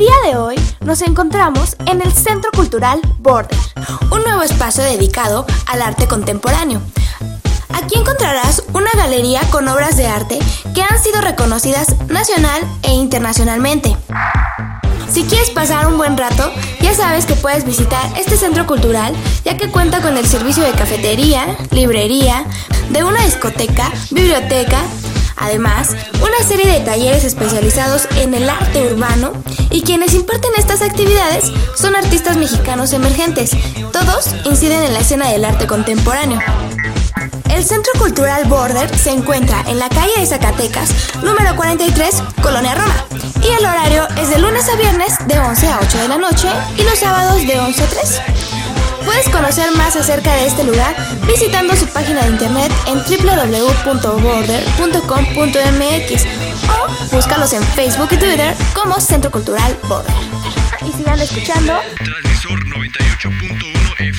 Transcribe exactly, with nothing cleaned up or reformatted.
día de hoy nos encontramos en el Centro Cultural Border, un nuevo espacio dedicado al arte contemporáneo. Aquí encontrarás una galería con obras de arte que han sido reconocidas nacional e internacionalmente. Si quieres pasar un buen rato, ya sabes que puedes visitar este centro cultural, ya que cuenta con el servicio de cafetería, librería, de una discoteca, biblioteca, además, una serie de talleres especializados en el arte urbano, y quienes imparten estas actividades son artistas mexicanos emergentes. Todos inciden en la escena del arte contemporáneo. El Centro Cultural Border se encuentra en la calle de Zacatecas, número cuarenta y tres, Colonia Roma, y el horario es de lunes a viernes de once a ocho de la noche y los sábados de once a tres. Puedes conocer más acerca de este lugar visitando su página de internet en doble u doble u doble u punto border punto com punto m x o búscalos en Facebook y Twitter como Centro Cultural Border. Y sigan escuchando Transmisor noventa y ocho punto uno F